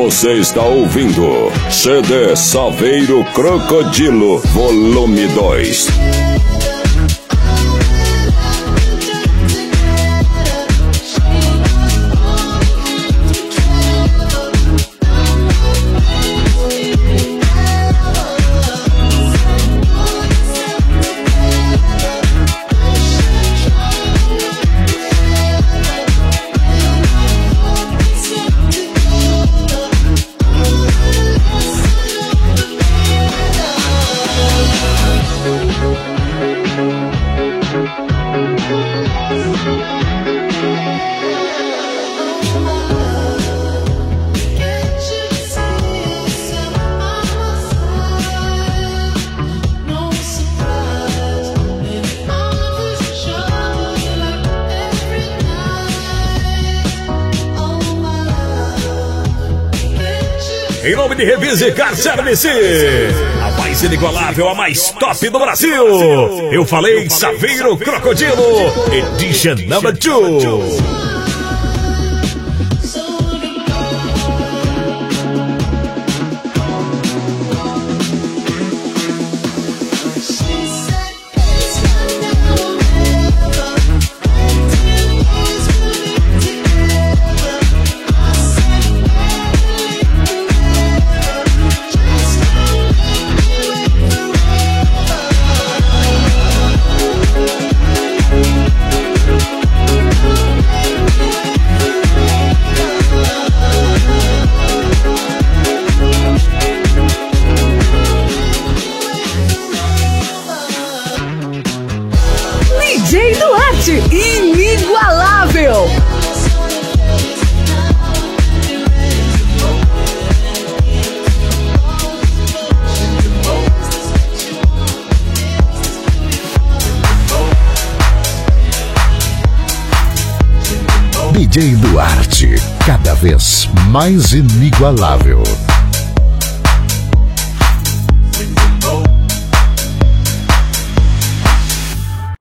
Você está ouvindo CD Saveiro Crocodilo, volume 2. Em nome de Revise Car Service, a mais inigualável, a mais top do Brasil. Eu falei Saveiro Crocodilo, Edition Number 2. DJ Duarte, inigualável. DJ Duarte, cada vez mais inigualável.